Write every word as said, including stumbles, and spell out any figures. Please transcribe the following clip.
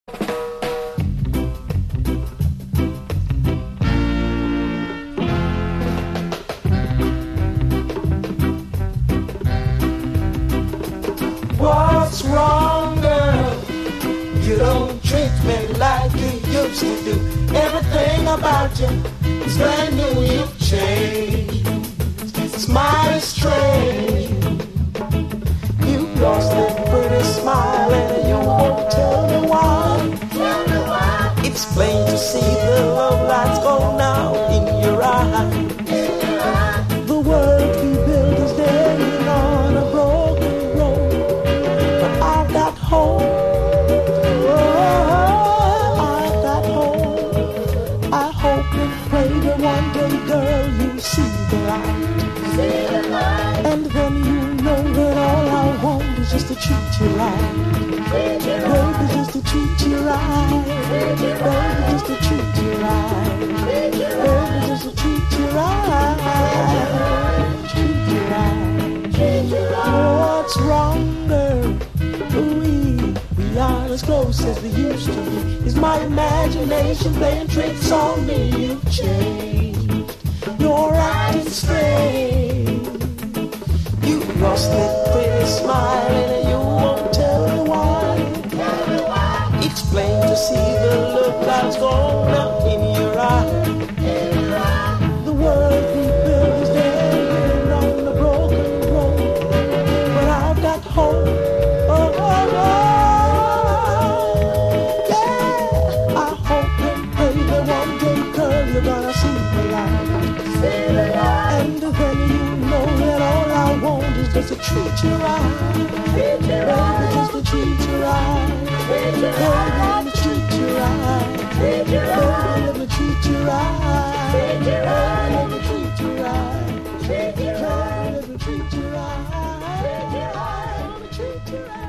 What's wrong, girl? You don't treat me like you used to do. Everything about you is brand new. You've changed. It's mighty strange. You've lost that pretty smile and you won't tell me why. Tell me why. It's plain to see the love lights go now in your eye. In your eye. The world we built is standing on a broken road, but I've got hope. Oh, I've got hope. I hope and pray that one day, girl, you'll see the light. See the light. And then you know that all I want is just to treat you right. Treat you Baby, right. just to treat you right. Treat you Baby, right. just to treat you right. Treat you Baby, right. just to treat you right. Treat you right. Treat you right. What's wrong, girl? We, we are as close as we used to be. Is my imagination playing tricks on me? You've changed. You're acting strange. You lost that pretty smile and you won't tell me why. Tell me why. It's plain to see the love clouds gone out in your eye. In your eye. The world we built is standing on the broken road, but I've got hope. Oh, oh, oh, yeah. I hope and pray that one day, girl, you're gonna see the light. See the light. And then you know that all I want is just to treat you right. Treat you right. Baby, just to treat you right. Treat you Baby, right. let me treat you right. Treat you Baby, right. let me treat you right. Treat you right. Let me treat you right. Treat you right. Let me treat you right. Treat you right. Let me treat you right.